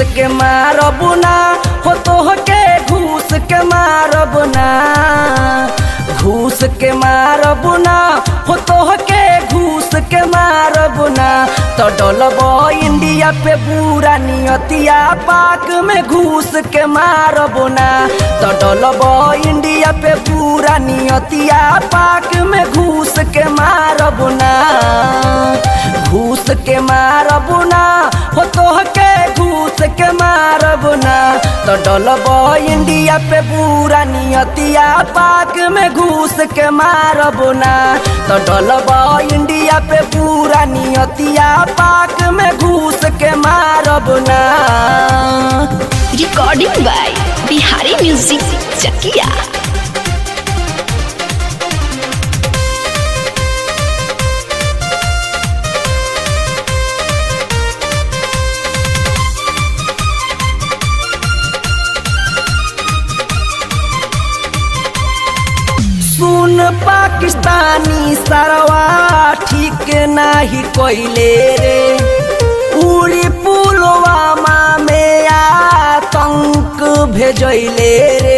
के मारब ना हो तोहके घूस के मारब ना, घूस के मारब ना हो तोहके घूस के मारब ना। तो डलब इंडिया पे बुरा नियतिया पाक में घूस के मारब ना। तो डलब इंडिया पे बुरा नियतिया पाक में घूस के मारब ना, घूस के मारब ना हो तोहके घूस के मारब ना। तो डलब इंडिया पे बुरा नियतिया पाक में घूस के मारब ना। तो डलब इंडिया पे बुरा नियतिया पाक में घूस के मारब ना। Recording by Bihari music Chakiya. सुन पाकिस्तानी सरवा ठीक नाही कोइले रे, उड़ी पुलवामा में आतंक भेजैले रे।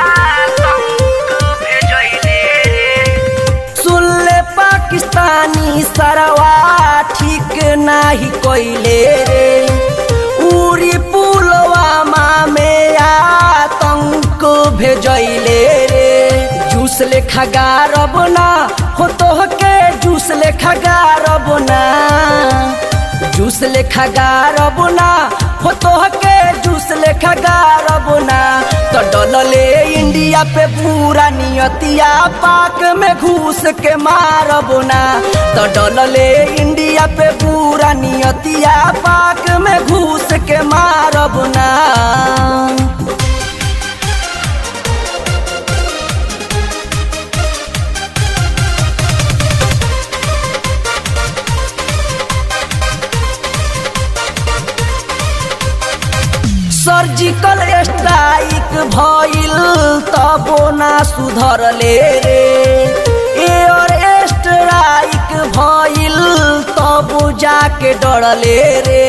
सुन ले पाकिस्तानी सरवा ठीक नाही कोइले रे, उड़ी पुलवामा में आतंक भेजैले रे। जूस लेखा गारब ना हो तोहके जूस लेखा गारब ना, जूस लेखा गारब ना हो तोहके जूस लेखा गारब ना। तो डलले इंडिया पे पूरा नियतिया पाक में घूस के मारब ना। तो डलले इंडिया पे पूरा नियतिया पाक में घूस के मारब ना। सर्जिकल स्ट्राइक भइल तबो ना सुधरले रे, एयर स्ट्राइक भइल तबो जाके डरले रे।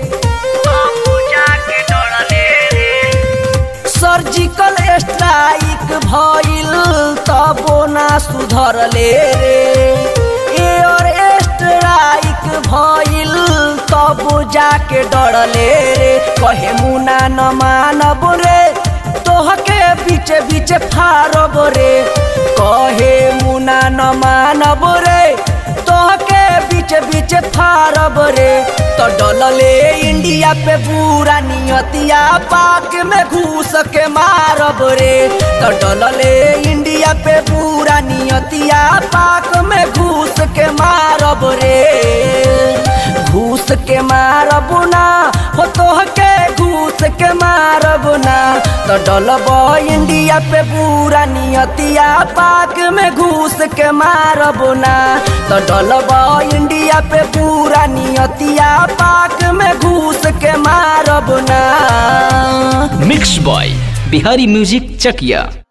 सर्जिकल स्ट्राइक भइल तबो ना सुधरले रे, एयर स्ट्राइक भइल तबो जाके डरले रे। कहे मुना न मानब रे तोहके बीचे बीचे फारब रे, कहे मुना न मानब रे तोहके बीचे बीचे फारब रे। तो डलले इंडिया पे बुरा नियतिया पाक में घूस के मारब रे। तो डलले इंडिया पे बुरा नियतिया पाक में घूस के मारब रे, घूस के मारब ना हो तोहके घूस के मारब ना। तो डलब इंडिया पे बुरा नियतिया पाक में घूस के मारब ना। तो डलब इंडिया पे बुरा नियतिया पाक में घूस के मारब ना। Mix by Bihari music Chakiya.